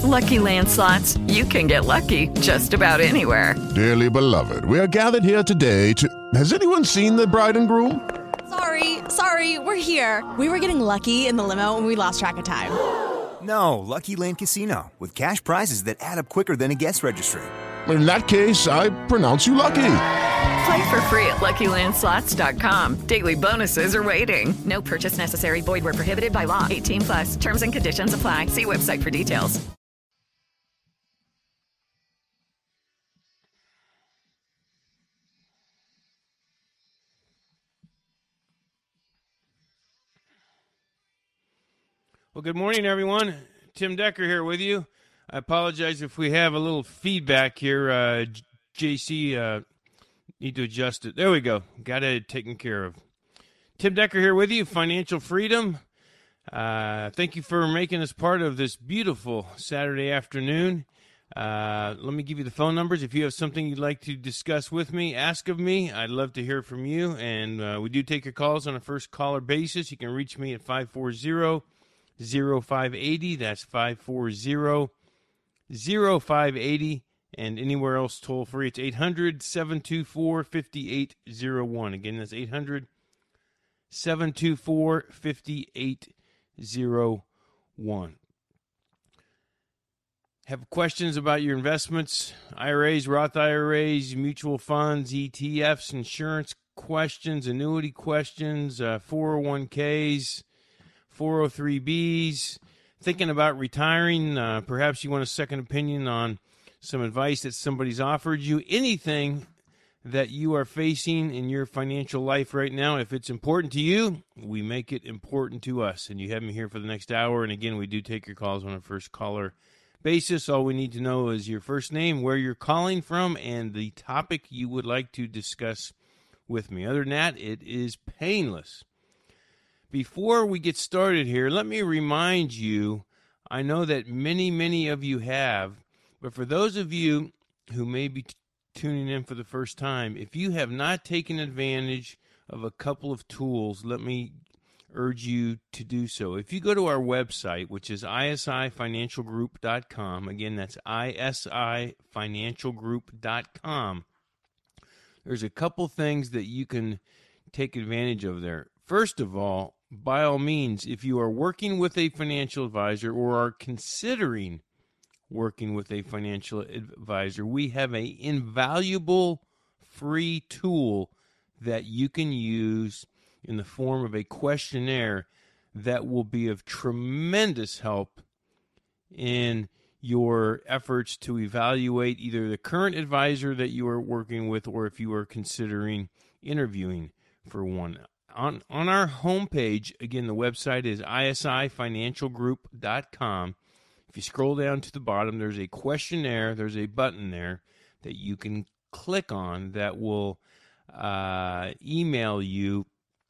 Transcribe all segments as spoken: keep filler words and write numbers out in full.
Lucky Land Slots, you can get lucky just about anywhere. Dearly beloved, we are gathered here today to... Has anyone seen the bride and groom? Sorry, sorry, we're here. We were getting lucky in the limo and we lost track of time. No, Lucky Land Casino, with cash prizes that add up quicker than a guest registry. In that case, I pronounce you lucky. Play for free at Lucky Land Slots dot com. Daily bonuses are waiting. No purchase necessary. Void where prohibited by law. eighteen plus. Terms and conditions apply. See website for details. Well, good morning, everyone. Tim Decker here with you. I apologize if we have a little feedback here. Uh, J C, uh, need to adjust it. There we go. Got it taken care of. Tim Decker here with you, Financial Freedom. Uh, thank you for making us part of this beautiful Saturday afternoon. Uh, let me give you the phone numbers. If you have something you'd like to discuss with me, ask of me. I'd love to hear from you. And uh, we do take your calls on a first caller basis. You can reach me at five four zero, zero five eight zero. That's five four zero, zero five eight zero. And anywhere else toll free, it's eight hundred, seven two four, five eight zero one. Again, that's eight hundred, seven two four, five eight zero one. Have questions about your investments, I R As, Roth I R As, mutual funds, E T Fs, insurance questions, annuity questions, uh, four oh one k's, four oh three b's, thinking about retiring, uh, perhaps you want a second opinion on some advice that somebody's offered you, anything that you are facing in your financial life right now. If it's important to you, we make it important to us. And you have me here for the next hour. And again, we do take your calls on a first caller basis. All we need to know is your first name, where you're calling from, and the topic you would like to discuss with me. Other than that, it is painless. Before we get started here, let me remind you, I know that many, many of you have, but for those of you who may be t- tuning in for the first time, if you have not taken advantage of a couple of tools, let me urge you to do so. If you go to our website, which is I S I financial group dot com, again, that's I S I financial group dot com, there's a couple things that you can take advantage of there. First of all, by all means, if you are working with a financial advisor or are considering working with a financial advisor, we have an invaluable free tool that you can use in the form of a questionnaire that will be of tremendous help in your efforts to evaluate either the current advisor that you are working with or if you are considering interviewing for one. On, on our homepage, again, the website is I S I financial group dot com. If you scroll down to the bottom, there's a questionnaire. There's a button there that you can click on that will uh, email you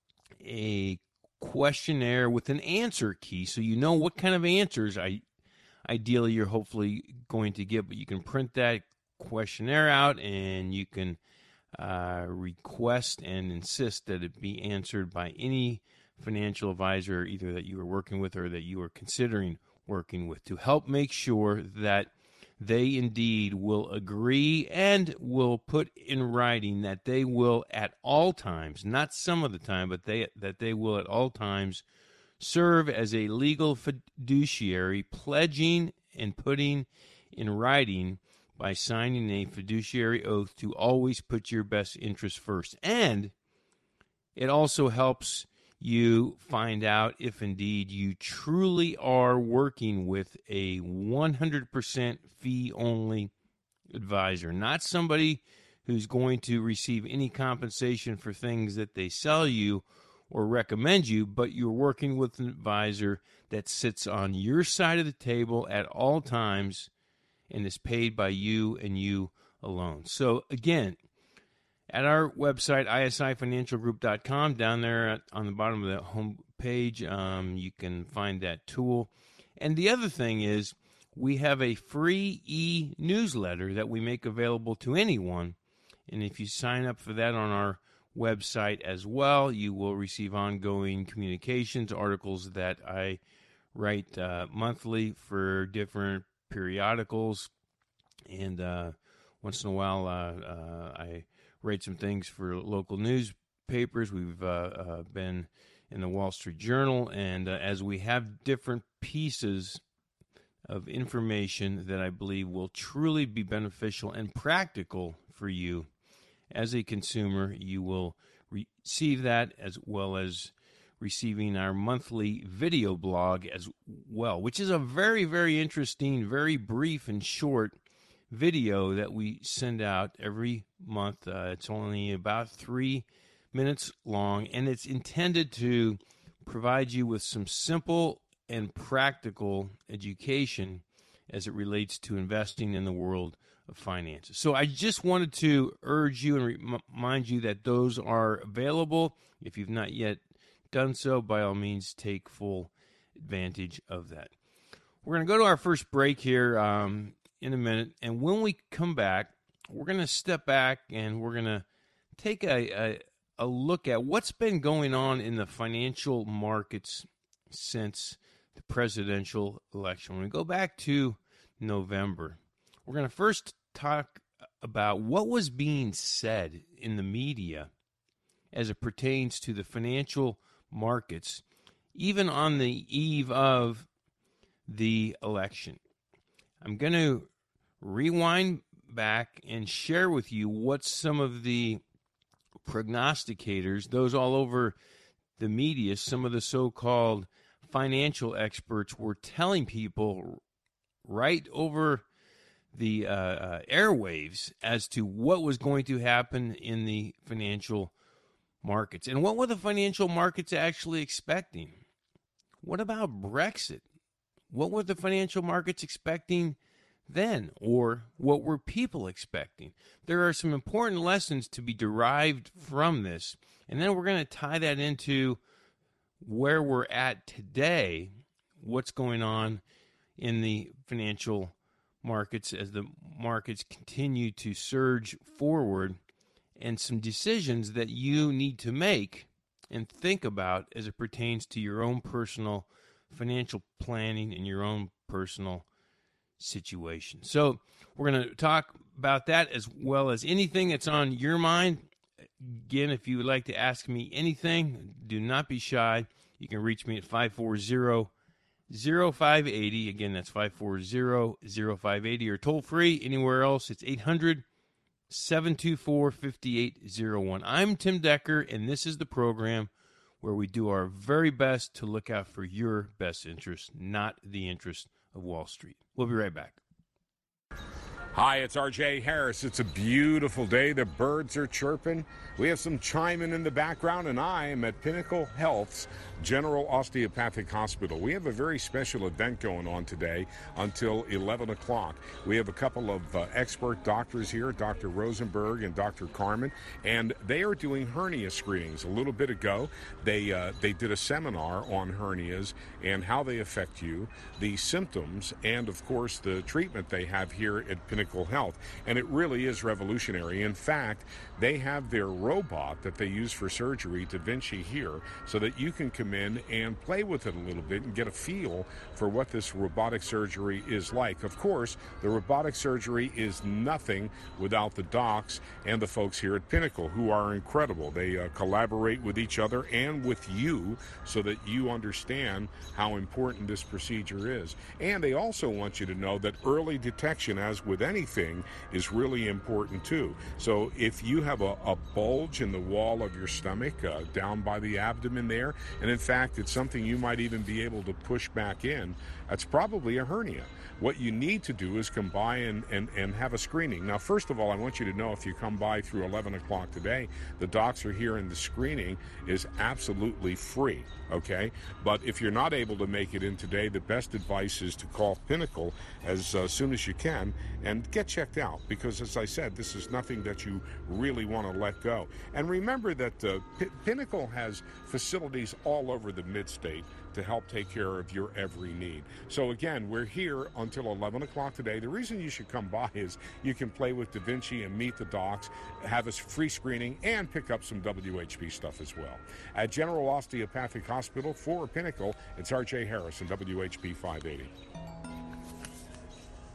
a questionnaire with an answer key, so you know what kind of answers I ideally you're hopefully going to get. But you can print that questionnaire out, and you can uh, request and insist that it be answered by any financial advisor, either that you are working with or that you are considering working with, to help make sure that they indeed will agree and will put in writing that they will at all times, not some of the time, but they that they will at all times serve as a legal fiduciary, pledging and putting in writing by signing a fiduciary oath to always put your best interest first. And it also helps you find out if indeed you truly are working with a one hundred percent fee-only advisor, not somebody who's going to receive any compensation for things that they sell you or recommend you, but you're working with an advisor that sits on your side of the table at all times and is paid by you and you alone. So again, at our website, I S I financial group dot com, down there at, on the bottom of the home page, um, you can find that tool. And the other thing is, we have a free e-newsletter that we make available to anyone. And if you sign up for that on our website as well, you will receive ongoing communications, articles that I write uh, monthly for different periodicals, and uh, once in a while uh, uh, I write some things for local newspapers. We've uh, uh, been in the Wall Street Journal, and uh, as we have different pieces of information that I believe will truly be beneficial and practical for you as a consumer, you will receive that, as well as receiving our monthly video blog as well, which is a very, very interesting, very brief and short video that we send out every month. Uh, it's only about three minutes long, and it's intended to provide you with some simple and practical education as it relates to investing in the world of finances. So I just wanted to urge you and remind you that those are available. If you've not yet done so, by all means, take full advantage of that. We're going to go to our first break here um, in a minute, and when we come back, we're going to step back and we're going to take a, a, a look at what's been going on in the financial markets since the presidential election. When we go back to November, we're going to first talk about what was being said in the media as it pertains to the financial markets, even on the eve of the election. I'm going to rewind back and share with you what some of the prognosticators, those all over the media, some of the so-called financial experts were telling people right over the uh, uh, airwaves as to what was going to happen in the financial markets. And what were the financial markets actually expecting? What about Brexit? What were the financial markets expecting then? Or what were people expecting? There are some important lessons to be derived from this. And then we're going to tie that into where we're at today, what's going on in the financial markets as the markets continue to surge forward, and some decisions that you need to make and think about as it pertains to your own personal financial planning and your own personal situation. So we're going to talk about that as well as anything that's on your mind. Again, if you would like to ask me anything, do not be shy. You can reach me at five four zero, zero five eight zero. Again, that's five four zero, zero five eight zero. Or toll free anywhere else, it's eight hundred, seven two four, five eight zero one. I'm Tim Decker, and this is the program where we do our very best to look out for your best interest, not the interest of Wall Street. We'll be right back. Hi, it's R J Harris. It's a beautiful day. The birds are chirping. We have some chiming in the background, and I am at Pinnacle Health's General Osteopathic Hospital. We have a very special event going on today until eleven o'clock. We have a couple of uh, expert doctors here, Doctor Rosenberg and Doctor Carmen, and they are doing hernia screenings. A little bit ago, they uh, they did a seminar on hernias and how they affect you, the symptoms, and of course the treatment they have here at Pinnacle Health. And it really is revolutionary. In fact, they have their robot that they use for surgery, Da Vinci, here, so that you can come in and play with it a little bit and get a feel for what this robotic surgery is like. Of course, the robotic surgery is nothing without the docs and the folks here at Pinnacle, who are incredible. They uh, collaborate with each other and with you so that you understand how important this procedure is. And they also want you to know that early detection, as with anything, is really important too. So if you have a, a bulge in the wall of your stomach, uh, down by the abdomen there, and in fact it's something you might even be able to push back in, that's probably a hernia. What you need to do is come by and, and, and have a screening. Now, first of all, I want you to know, if you come by through eleven o'clock today, the docs are here and the screening is absolutely free, okay? But if you're not able to make it in today, the best advice is to call Pinnacle as uh, soon as you can and get checked out, because, as I said, this is nothing that you really want to let go. And remember that uh, P- Pinnacle has facilities all over the mid-state to help take care of your every need. So again, we're here until eleven o'clock today. The reason you should come by is you can play with Da Vinci and meet the docs, have a free screening, and pick up some W H P stuff as well. At General Osteopathic Hospital for Pinnacle, it's R J Harris and W H P five eighty.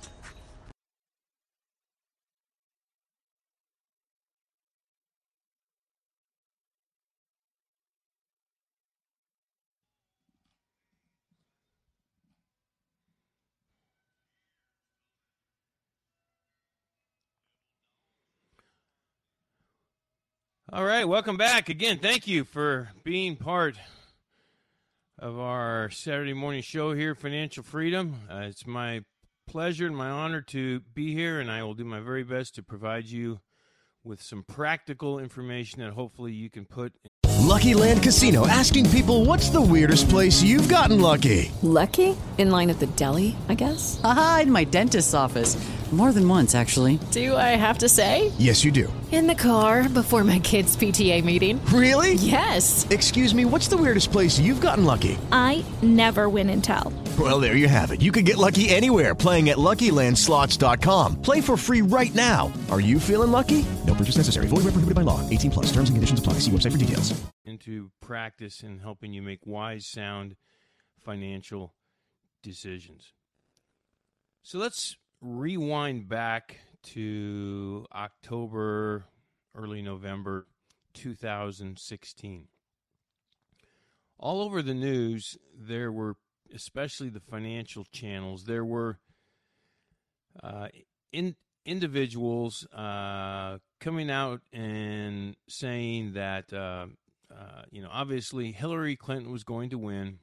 All right, welcome back. Again, thank you for being part of our Saturday morning show here, Financial Freedom. Uh, it's my pleasure and my honor to be here, and I will do my very best to provide you with some practical information that hopefully you can put. Lucky Land Casino, asking people, what's the weirdest place you've gotten lucky? Lucky? In line at the deli, I guess? Aha, in my dentist's office. More than once, actually. Do I have to say? Yes, you do. In the car before my kids' P T A meeting. Really? Yes. Excuse me, what's the weirdest place you've gotten lucky? I never win and tell. Well, there you have it. You can get lucky anywhere, playing at Lucky Land Slots dot com. Play for free right now. Are you feeling lucky? No purchase necessary. Void where prohibited by law. eighteen plus. Terms and conditions apply. See website for details. Into practice in helping you make wise, sound financial decisions. So let's rewind back to October, early November two thousand sixteen. All over the news, there were, especially the financial channels, there were uh, in, individuals uh, coming out and saying that, uh, uh, you know, obviously Hillary Clinton was going to win.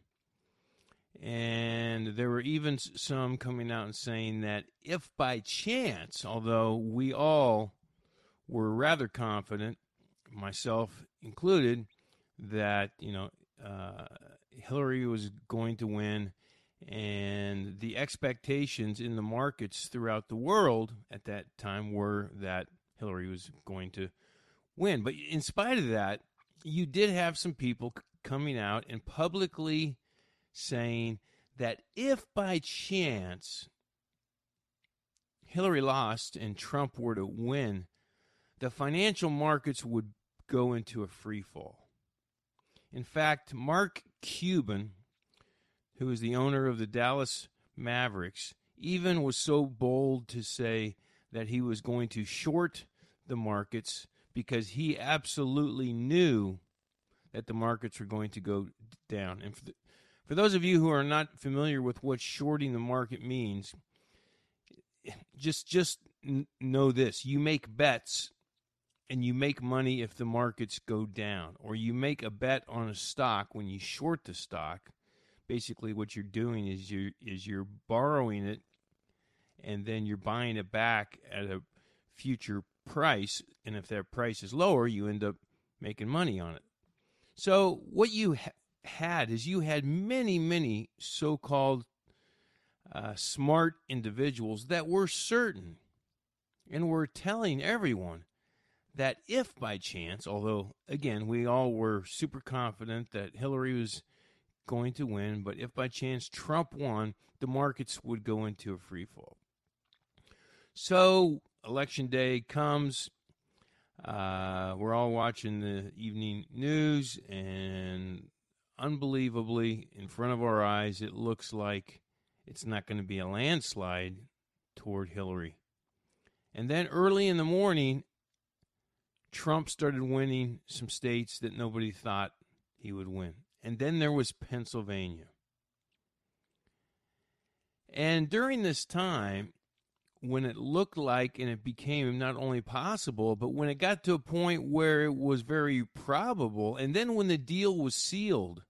And there were even some coming out and saying that if by chance, although we all were rather confident, myself included, that, you know, uh, Hillary was going to win, and the expectations in the markets throughout the world at that time were that Hillary was going to win. But in spite of that, you did have some people c- coming out and publicly saying that if by chance Hillary lost and Trump were to win, the financial markets would go into a free fall. In fact, Mark Cuban, who is the owner of the Dallas Mavericks, even was so bold to say that he was going to short the markets because he absolutely knew that the markets were going to go down. And for the For those of you who are not familiar with what shorting the market means, just just know this. You make bets, and you make money if the markets go down. Or you make a bet on a stock when you short the stock. Basically what you're doing is you're, is you're borrowing it, and then you're buying it back at a future price. And if that price is lower, you end up making money on it. So what you ha- had is you had many, many so-called uh, smart individuals that were certain and were telling everyone that if by chance, although, again, we all were super confident that Hillary was going to win, but if by chance Trump won, the markets would go into a free fall. So election day comes. Uh, we're all watching the evening news, and unbelievably, in front of our eyes, it looks like it's not going to be a landslide toward Hillary. And then early in the morning, Trump started winning some states that nobody thought he would win. And then there was Pennsylvania. And during this time, when it looked like, and it became not only possible, but when it got to a point where it was very probable, and then when the deal was sealed,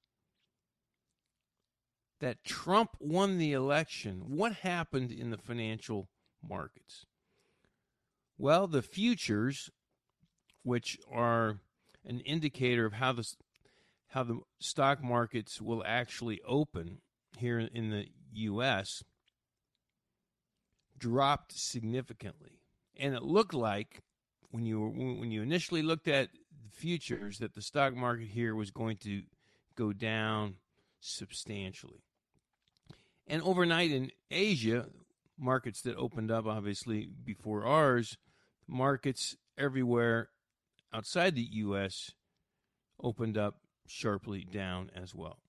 that Trump won the election, what happened in the financial markets? Well, the futures, which are an indicator of how the, how the stock markets will actually open here in the U S, dropped significantly. And it looked like, when you were, when you initially looked at the futures, that the stock market here was going to go down substantially. And overnight in Asia, markets that opened up obviously before ours, markets everywhere outside the U S opened up sharply down as well.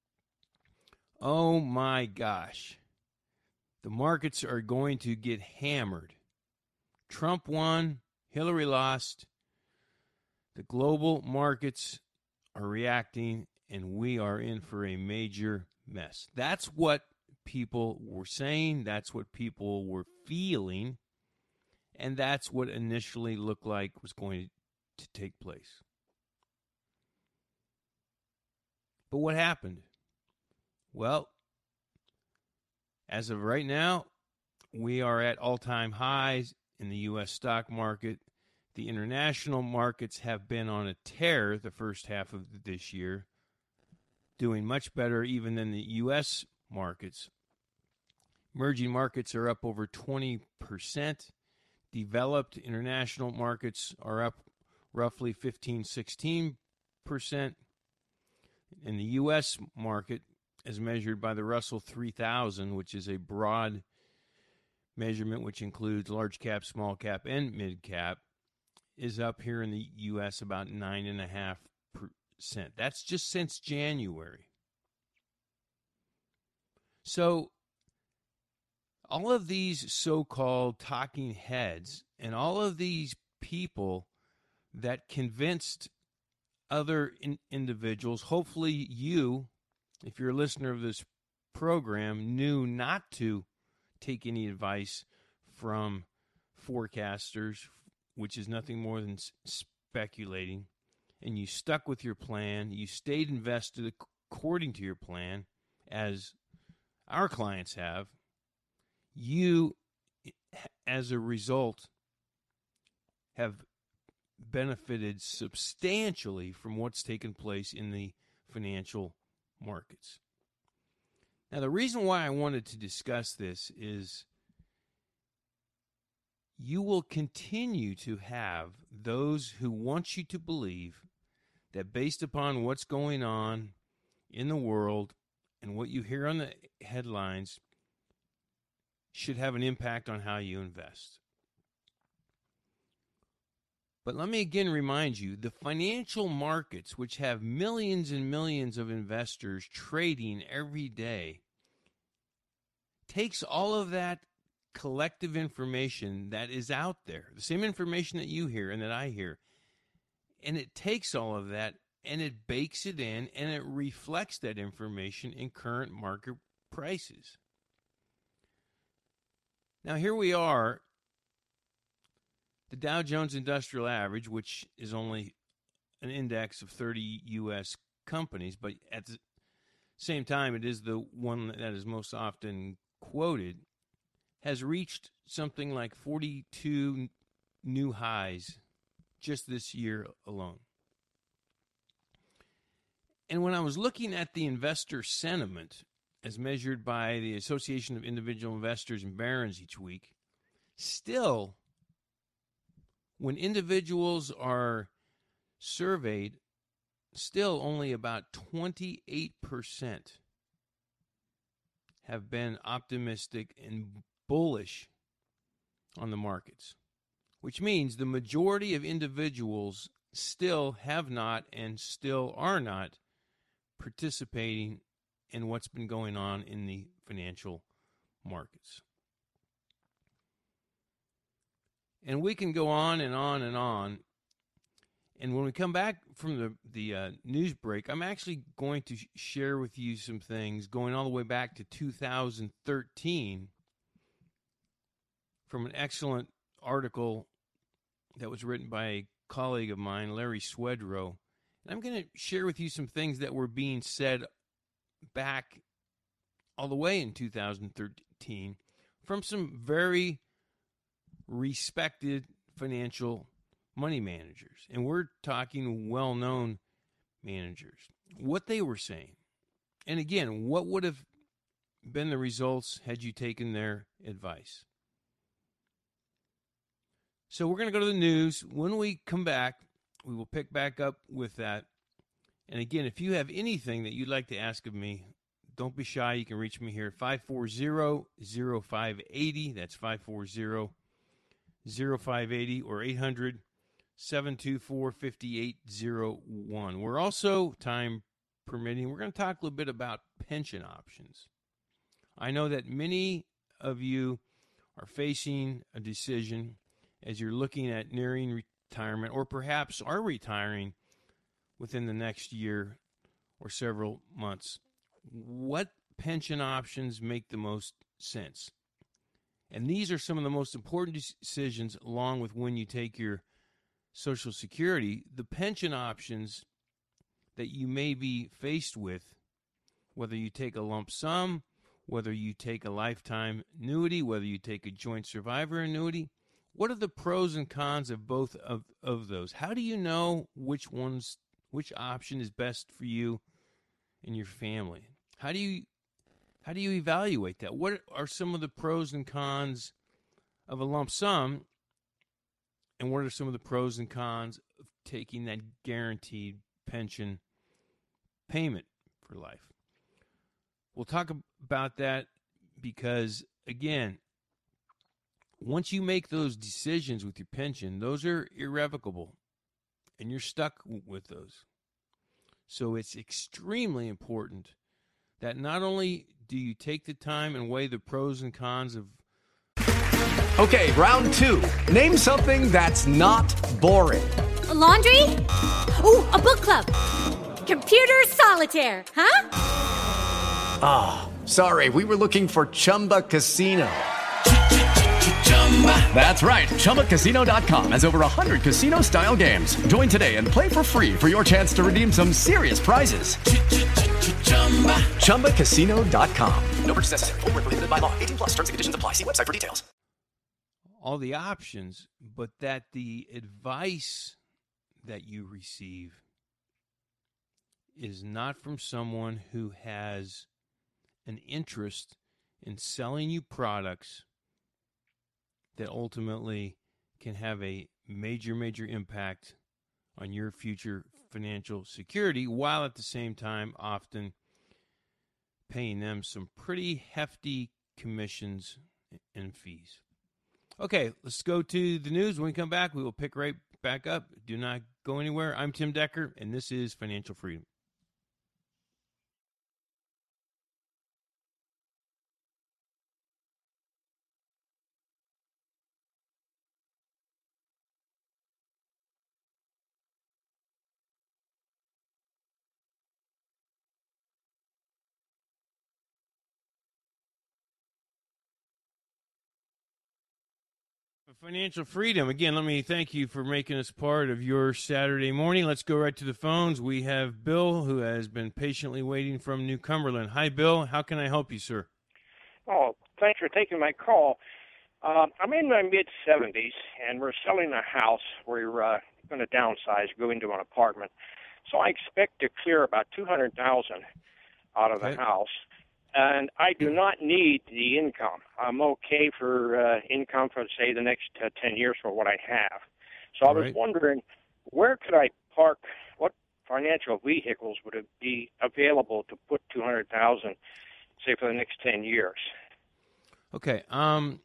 Oh my gosh. The markets are going to get hammered. Trump won, Hillary lost. The global markets are reacting, and we are in for a major mess. That's what people were saying. That's what people were feeling. And that's what initially looked like was going to take place. But what happened? Well, as of right now, we are at all-time highs in the U S stock market. The international markets have been on a tear the first half of this year, doing much better even than the U S markets. Emerging markets are up over twenty percent. Developed international markets are up roughly fifteen, sixteen percent. In the U S market, as measured by the Russell three thousand, which is a broad measurement which includes large cap, small cap, and mid cap, is up here in the U S about nine point five percent. That's just since January. So all of these so-called talking heads and all of these people that convinced other in- individuals, hopefully you, if you're a listener of this program, knew not to take any advice from forecasters, which is nothing more than s- speculating, and you stuck with your plan, you stayed invested according to your plan, as our clients have, you, as a result, have benefited substantially from what's taken place in the financial markets. Now, the reason why I wanted to discuss this is you will continue to have those who want you to believe that based upon what's going on in the world and what you hear on the headlines should have an impact on how you invest. But let me again remind you, the financial markets, which have millions and millions of investors trading every day, takes all of that collective information that is out there, the same information that you hear and that I hear, and it takes all of that and it bakes it in and it reflects that information in current market prices. Now, here we are, the Dow Jones Industrial Average, which is only an index of thirty U S companies, but at the same time, it is the one that is most often quoted, has reached something like forty-two new highs just this year alone. And when I was looking at the investor sentiment, as measured by the Association of Individual Investors and Barron's each week, still, when individuals are surveyed, still only about twenty-eight percent have been optimistic and bullish on the markets, which means the majority of individuals still have not and still are not participating in what's been going on in the financial markets. And we can go on and on and on. And when we come back from the, the uh, news break, I'm actually going to sh- share with you some things going all the way back to two thousand thirteen from an excellent article that was written by a colleague of mine, Larry Swedroe. And I'm going to share with you some things that were being said back all the way in two thousand thirteen from some very respected financial money managers. And we're talking well-known managers. What they were saying. And again, what would have been the results had you taken their advice? So we're going to go to the news. When we come back, we will pick back up with that. And again, if you have anything that you'd like to ask of me, don't be shy. You can reach me here at five four zero, zero five eight zero. That's five four zero, zero five eight zero or eight hundred, seven two four, five eight zero one. We're also, time permitting, we're going to talk a little bit about pension options. I know that many of you are facing a decision as you're looking at nearing retirement, or perhaps are retiring within the next year or several months. What pension options make the most sense? And these are some of the most important decisions, along with when you take your Social Security. The pension options that you may be faced with, whether you take a lump sum, whether you take a lifetime annuity, whether you take a joint survivor annuity. What are the pros and cons of both of, of those? How do you know which one's which option is best for you and your family? How do you how do you evaluate that? What are some of the pros and cons of a lump sum, and what are some of the pros and cons of taking that guaranteed pension payment for life? We'll talk about that because, again, once you make those decisions with your pension, those are irrevocable, and you're stuck with those. So it's extremely important that not only do you take the time and weigh the pros and cons of... Okay, round two. Name something that's not boring. A laundry? Ooh, a book club. Computer solitaire, huh? Ah, oh, sorry, we were looking for Chumba Casino. That's right, Chumba Casino dot com has over one hundred casino-style games. Join today and play for free for your chance to redeem some serious prizes. Chumba Casino dot com. No purchase necessary. Void where prohibited by law. eighteen plus. Terms and conditions apply. See website for details. All the options, but that the advice that you receive is not from someone who has an interest in selling you products that ultimately can have a major, major impact on your future financial security, while at the same time often paying them some pretty hefty commissions and fees. Okay, let's go to the news. When we come back, we will pick right back up. Do not go anywhere. I'm Tim Decker, and this is Financial Freedom. Financial Freedom. Again, let me thank you for making us part of your Saturday morning. Let's go right to the phones. We have Bill, who has been patiently waiting from New Cumberland. Hi, Bill. How can I help you, sir? Oh, thanks for taking my call. Uh, I'm in my mid-seventies, and we're selling a house. We're uh, going to downsize, go into an apartment. So I expect to clear about two hundred thousand dollars out of Okay. the house. And I do not need the income. I'm okay for uh, income for, say, the next uh, ten years for what I have. So I was Right. wondering, where could I park, what financial vehicles would it be available to put two hundred thousand dollars, say, for the next ten years? Okay. Um,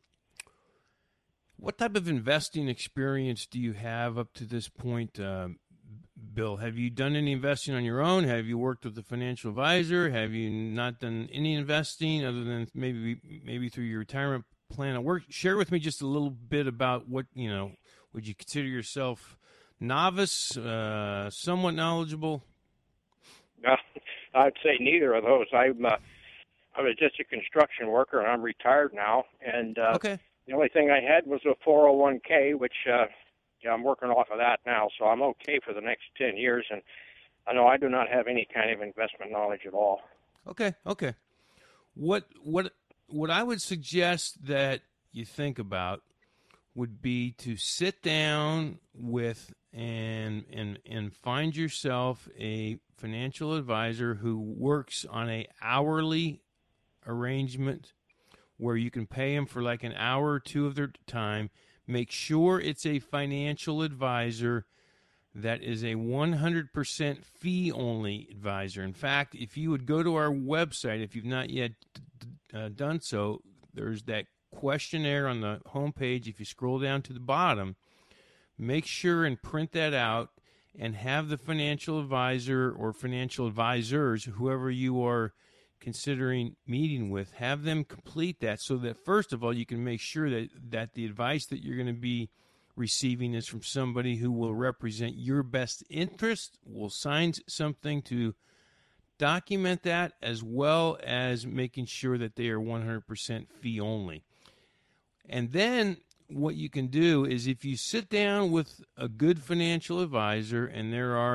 what type of investing experience do you have up to this point, uh, Bill? Have you done any investing on your own? Have you worked with a financial advisor? Have you not done any investing other than maybe maybe through your retirement plan at work? Share with me just a little bit about what, you know, would you consider yourself novice, uh, somewhat knowledgeable? Uh, I'd say neither of those. I'm uh, I was just a construction worker, and I'm retired now. And uh, Okay. the only thing I had was a four oh one k, which uh, yeah, I'm working off of that now, so I'm okay for the next ten years. And I know I do not have any kind of investment knowledge at all. Okay, okay. What what what I would suggest that you think about would be to sit down with and and and find yourself a financial advisor who works on a hourly arrangement where you can pay them for like an hour or two of their time. Make sure it's a financial advisor that is a one hundred percent fee-only advisor. In fact, if you would go to our website, if you've not yet uh, done so, there's that questionnaire on the homepage. If you scroll down to the bottom, make sure and print that out and have the financial advisor or financial advisors, whoever you are considering meeting with, have them complete that so that, first of all, you can make sure that, that the advice that you're going to be receiving is from somebody who will represent your best interest, will sign something to document that, as well as making sure that they are one hundred percent fee only. And then what you can do is, if you sit down with a good financial advisor, and there are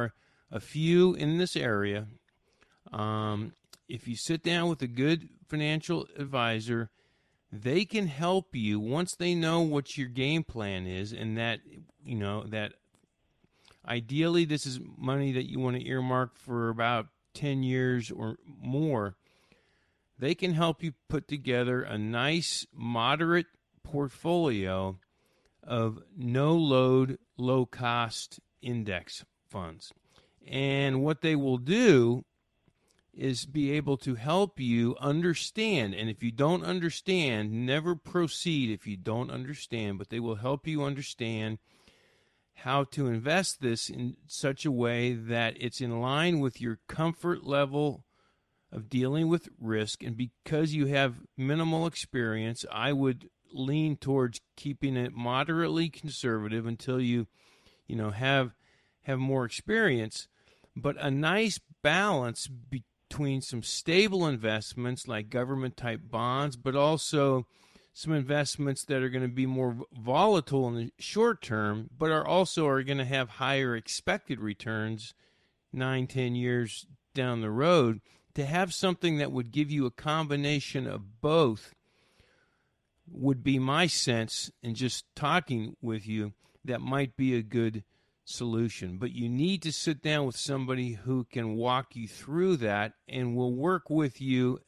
a few in this area. Um, if you sit down with a good financial advisor, they can help you once they know what your game plan is, and that, you know, that ideally this is money that you want to earmark for about ten years or more. They can help you put together a nice, moderate portfolio of no-load, low-cost index funds. And what they will do is be able to help you understand. And if you don't understand, never proceed if you don't understand. But they will help you understand how to invest this in such a way that it's in line with your comfort level of dealing with risk. And because you have minimal experience, I would lean towards keeping it moderately conservative until you, you know, have have more experience. But a nice balance between between some stable investments like government-type bonds, but also some investments that are going to be more volatile in the short term, but are also are going to have higher expected returns nine, ten years down the road. To have something that would give you a combination of both would be my sense, and just talking with you, that might be a good solution. But you need to sit down with somebody who can walk you through that and will work with you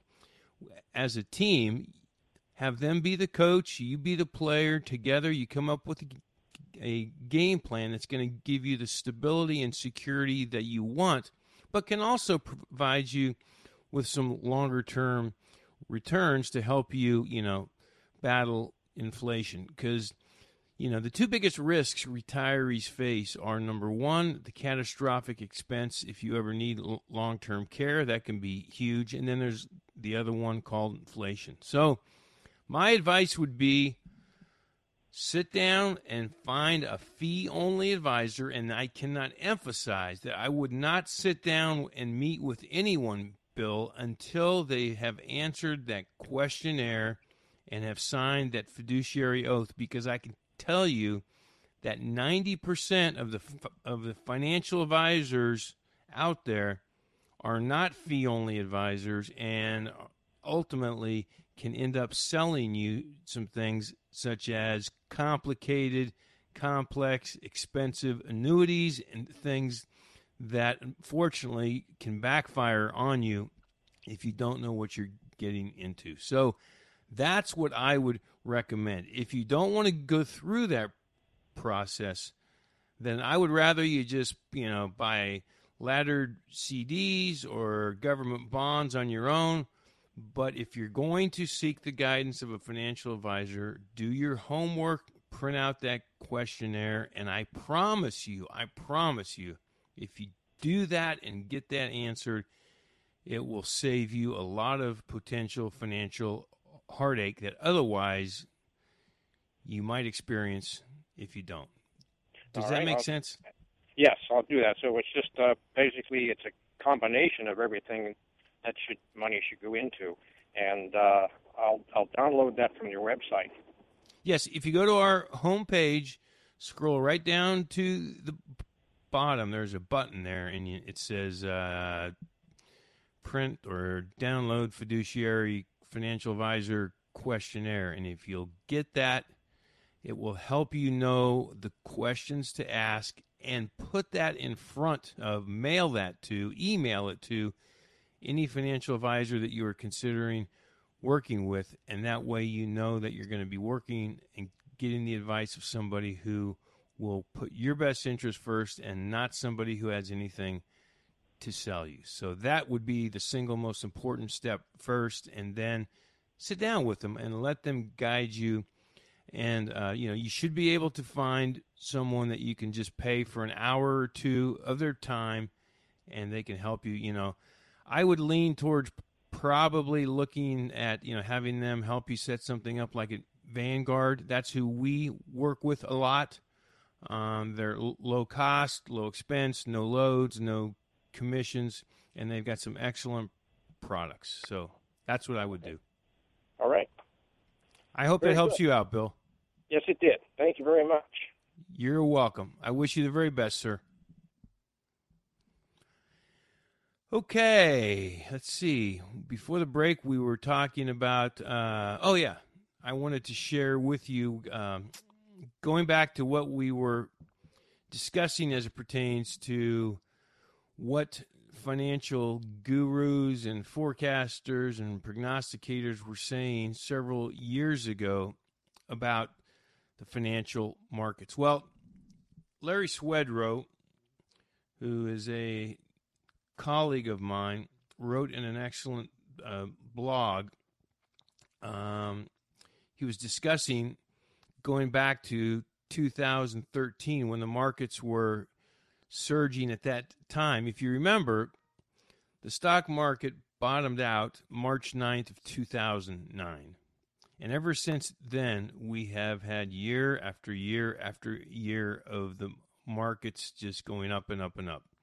as a team. Have them be the coach, you be the player. Together you come up with a, a game plan that's going to give you the stability and security that you want, but can also provide you with some longer term returns to help you, you know, battle inflation. Because You know, the two biggest risks retirees face are, number one, the catastrophic expense if you ever need long-term care. That can be huge. And then there's the other one called inflation. So my advice would be sit down and find a fee-only advisor. And I cannot emphasize that I would not sit down and meet with anyone, Bill, until they have answered that questionnaire and have signed that fiduciary oath, because I can tell you that ninety percent of the of the financial advisors out there are not fee-only advisors, and ultimately can end up selling you some things such as complicated, complex, expensive annuities and things that unfortunately can backfire on you if you don't know what you're getting into. So that's what I would recommend. If you don't want to go through that process, then I would rather you just, you know, buy laddered C Ds or government bonds on your own. But if you're going to seek the guidance of a financial advisor, do your homework, print out that questionnaire, and I promise you, I promise you, if you do that and get that answered, it will save you a lot of potential financial heartache that otherwise you might experience if you don't. Does All that right, make I'll, sense? Yes, I'll do that. So it's just uh, basically it's a combination of everything that should money should go into, and uh, I'll I'll download that from your website. Yes, if you go to our homepage, scroll right down to the bottom. There's a button there, and you, it says uh, print or download fiduciary financial advisor questionnaire. And if you'll get that, it will help you know the questions to ask, and put that in front of, mail that to, email it to any financial advisor that you are considering working with. And that way you know that you're going to be working and getting the advice of somebody who will put your best interest first and not somebody who has anything to sell you. So that would be the single most important step first, and then sit down with them and let them guide you. And, uh, you know, you should be able to find someone that you can just pay for an hour or two of their time, and they can help you. You know, I would lean towards probably looking at, you know, having them help you set something up like at Vanguard. That's who we work with a lot. Um, they're l- low cost, low expense, no loads, no commissions, and they've got some excellent products. So that's what I would do. All right. I hope Very that helps good. you out, Bill. Yes, it did. Thank you very much. You're welcome. I wish you the very best, sir. Okay, let's see. Before the break, we were talking about, uh, oh, yeah, I wanted to share with you, um, going back to what we were discussing as it pertains to what financial gurus and forecasters and prognosticators were saying several years ago about the financial markets. Well, Larry Swedroe, who is a colleague of mine, wrote in an excellent uh, blog. Um, he was discussing going back to two thousand thirteen when the markets were surging at that time. If you remember, the stock market bottomed out March ninth of two thousand nine. And ever since then, we have had year after year after year of the markets just going up and up and up.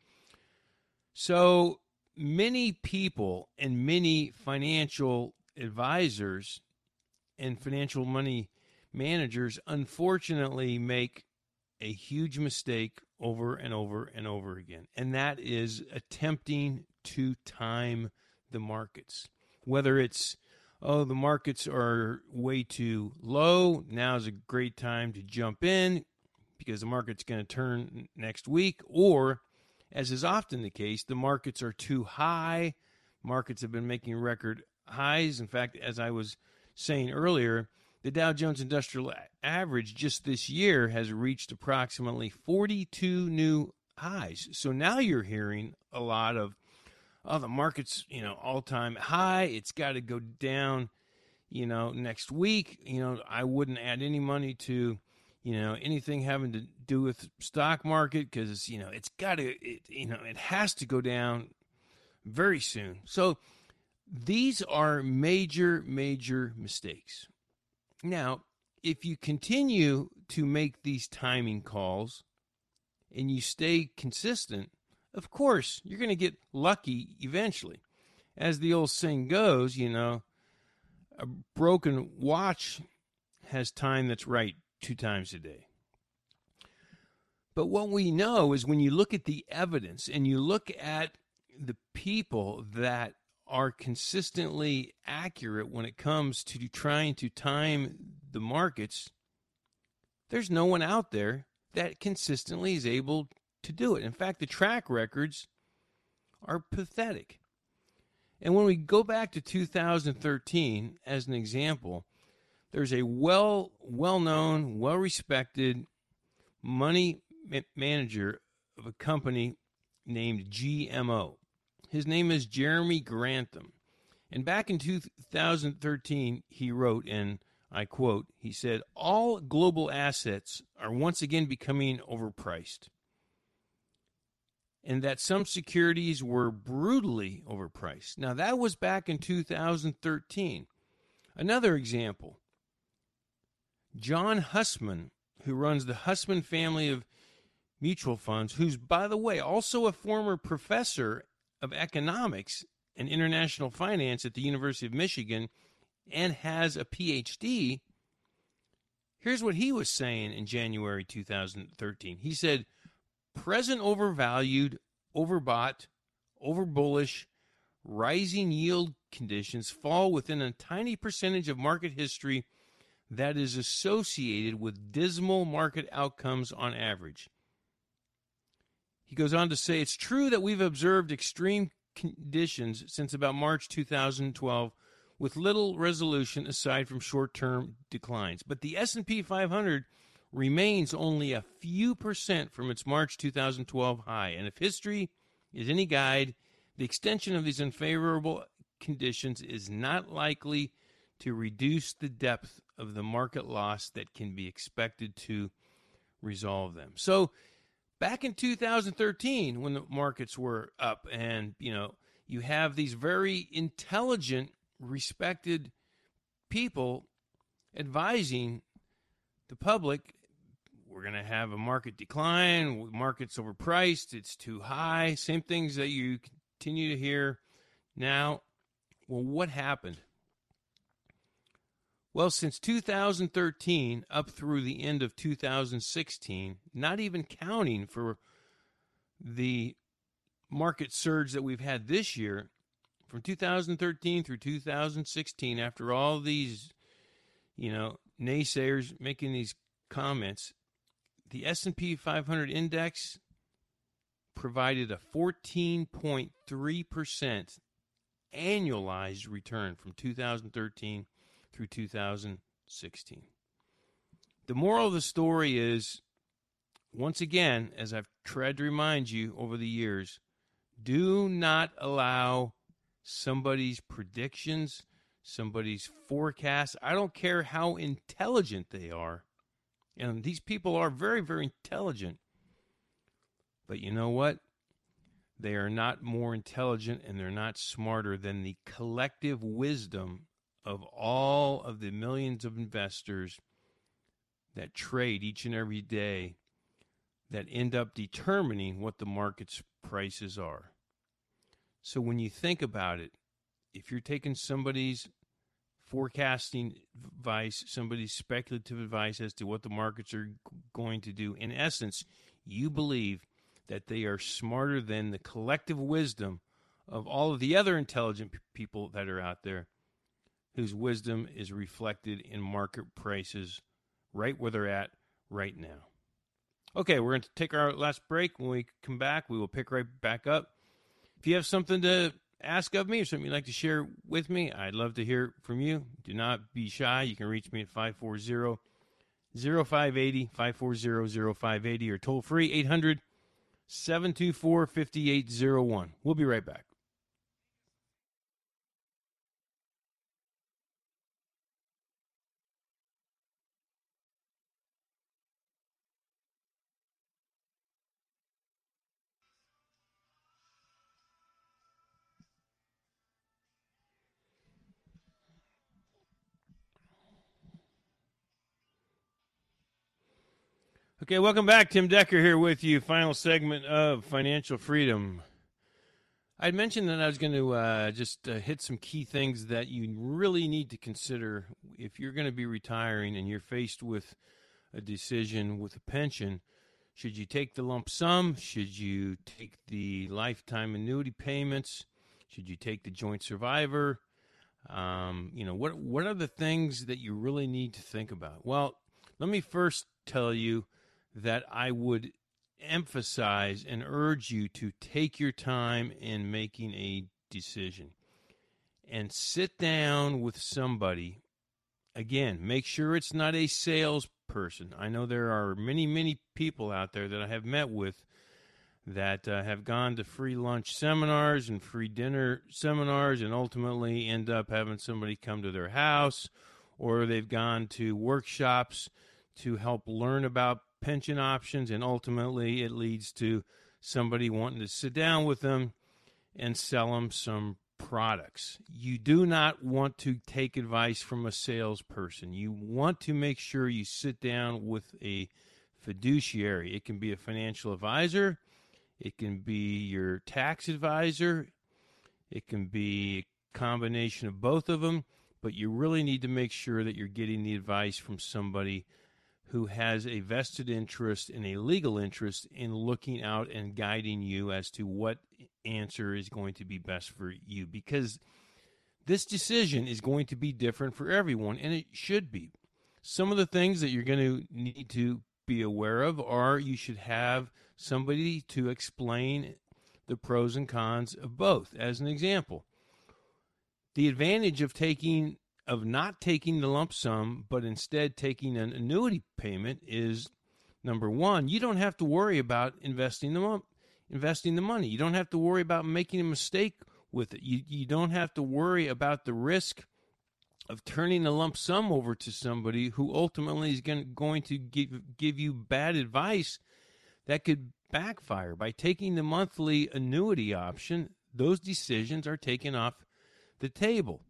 So many people and many financial advisors and financial money managers unfortunately make a huge mistake over and over and over again, and that is attempting to time the markets. Whether it's, oh, the markets are way too low, now's a great time to jump in because the market's going to turn next week, or as is often the case, the markets are too high. Markets have been making record highs. In fact, as I was saying earlier, the Dow Jones Industrial Average just this year has reached approximately forty-two new highs. So now you're hearing a lot of, oh, the market's, you know, all-time high. It's got to go down, you know, next week. You know, I wouldn't add any money to, you know, anything having to do with stock market because, you know, it's got to, it, you know, it has to go down very soon. So these are major, major mistakes. Now, if you continue to make these timing calls and you stay consistent, of course, you're going to get lucky eventually. As the old saying goes, you know, a broken watch has time that's right two times a day. But what we know is when you look at the evidence and you look at the people that are consistently accurate when it comes to trying to time the markets, there's no one out there that consistently is able to do it. In fact, the track records are pathetic. And when we go back to two thousand thirteen, as an example, there's a well, well-known, well-respected money manager of a company named G M O. His name is Jeremy Grantham. And back in two thousand thirteen, he wrote, and I quote, he said, all global assets are once again becoming overpriced, and that some securities were brutally overpriced. Now, that was back in two thousand thirteen. Another example, John Hussman, who runs the Hussman family of mutual funds, who's, by the way, also a former professor of economics and international finance at the University of Michigan and has a P H D. Here's what he was saying in January two thousand thirteen. He said, present overvalued, overbought, overbullish, rising yield conditions fall within a tiny percentage of market history that is associated with dismal market outcomes on average. He goes on to say, it's true that we've observed extreme conditions since about March two thousand twelve with little resolution aside from short-term declines. But the S and P five hundred remains only a few percent from its March two thousand twelve high. And if history is any guide, the extension of these unfavorable conditions is not likely to reduce the depth of the market loss that can be expected to resolve them. So back in two thousand thirteen, when the markets were up and, you know, you have these very intelligent, respected people advising the public, we're going to have a market decline, market's overpriced, it's too high, same things that you continue to hear now. Well, what happened? Well, since two thousand thirteen up through the end of two thousand sixteen, not even counting for the market surge that we've had this year, from two thousand thirteen through two thousand sixteen, after all these, you know, naysayers making these comments, the S and P five hundred index provided a fourteen point three percent annualized return from two thousand thirteen through two thousand sixteen. The moral of the story is, once again, as I've tried to remind you over the years, do not allow somebody's predictions, somebody's forecasts, I don't care how intelligent they are, and these people are very, very intelligent, but you know what? They are not more intelligent and they're not smarter than the collective wisdom of all of the millions of investors that trade each and every day that end up determining what the market's prices are. So when you think about it, if you're taking somebody's forecasting advice, somebody's speculative advice as to what the markets are going to do, in essence, you believe that they are smarter than the collective wisdom of all of the other intelligent p- people that are out there, whose wisdom is reflected in market prices right where they're at right now. Okay, we're going to take our last break. When we come back, we will pick right back up. If you have something to ask of me or something you'd like to share with me, I'd love to hear from you. Do not be shy. You can reach me at five four zero, zero five eight zero, five four zero, zero five eight zero, or toll free eight hundred, seven two four, five eight zero one. We'll be right back. Okay, welcome back. Tim Decker here with you. Final segment of Financial Freedom. I'd mentioned that I was going to uh, just uh, hit some key things that you really need to consider if you're going to be retiring and you're faced with a decision with a pension. Should you take the lump sum? Should you take the lifetime annuity payments? Should you take the joint survivor? Um, you know, what what are the things that you really need to think about? Well, let me first tell you that I would emphasize and urge you to take your time in making a decision and sit down with somebody. Again, make sure it's not a salesperson. I know there are many, many people out there that I have met with that uh, have gone to free lunch seminars and free dinner seminars and ultimately end up having somebody come to their house, or they've gone to workshops to help learn about pension options, and ultimately it leads to somebody wanting to sit down with them and sell them some products. You do not want to take advice from a salesperson. You want to make sure you sit down with a fiduciary. It can be a financial advisor. It can be your tax advisor. It can be a combination of both of them, but you really need to make sure that you're getting the advice from somebody who has a vested interest and a legal interest in looking out and guiding you as to what answer is going to be best for you, because this decision is going to be different for everyone, and it should be. Some of the things that you're going to need to be aware of are you should have somebody to explain the pros and cons of both. As an example, the advantage of taking of not taking the lump sum, but instead taking an annuity payment is, number one, you don't have to worry about investing the mo- investing the money. You don't have to worry about making a mistake with it. You you don't have to worry about the risk of turning a lump sum over to somebody who ultimately is going, going to give, give you bad advice that could backfire. By taking the monthly annuity option, those decisions are taken off the table.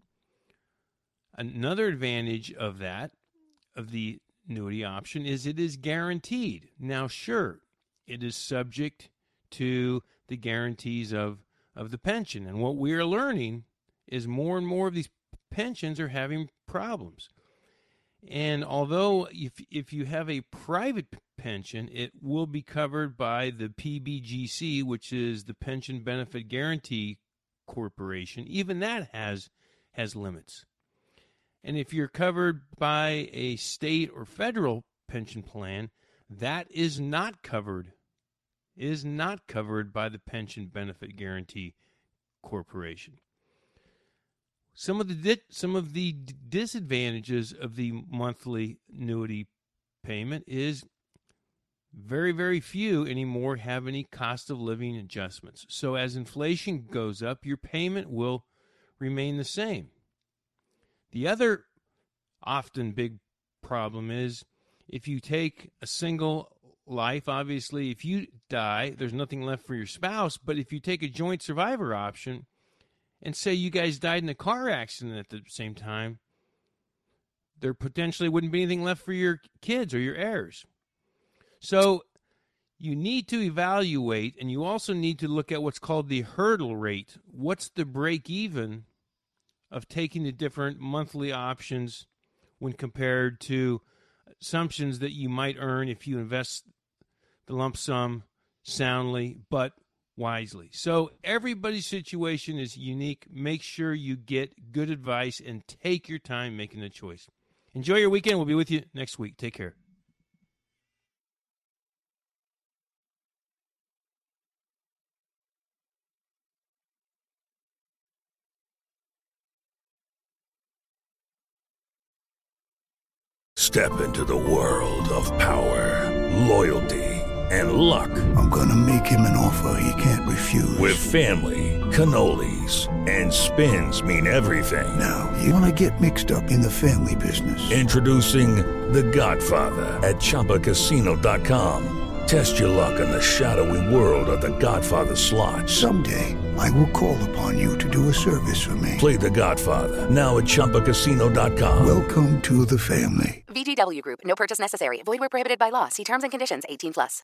Another advantage of that, of the annuity option, is it is guaranteed. Now, sure, it is subject to the guarantees of, of the pension. And what we are learning is more and more of these pensions are having problems. And although if if you have a private p- pension, it will be covered by the P B G C, which is the Pension Benefit Guaranty Corporation. Even that has has limits. And if you're covered by a state or federal pension plan, that is not covered, is not covered by the Pension Benefit Guaranty Corporation. Some of the di- some of the disadvantages of the monthly annuity payment is very, very few anymore have any cost of living adjustments. So as inflation goes up, your payment will remain the same. The other often big problem is if you take a single life, obviously, if you die, there's nothing left for your spouse. But if you take a joint survivor option, and say you guys died in a car accident at the same time, there potentially wouldn't be anything left for your kids or your heirs. So you need to evaluate, and you also need to look at what's called the hurdle rate. What's the break even of taking the different monthly options when compared to assumptions that you might earn if you invest the lump sum soundly, but wisely. So everybody's situation is unique. Make sure you get good advice and take your time making the choice. Enjoy your weekend. We'll be with you next week. Take care. Step into the world of power, loyalty, and luck. I'm gonna make him an offer he can't refuse. With family, cannolis, and spins mean everything. Now, you wanna get mixed up in the family business. Introducing The Godfather at Chumba Casino dot com. Test your luck in the shadowy world of The Godfather slot. Someday, I will call upon you to do a service for me. Play The Godfather, now at Chumba Casino dot com. Welcome to the family. V G W Group. No purchase necessary. Void where prohibited by law. See terms and conditions. eighteen plus.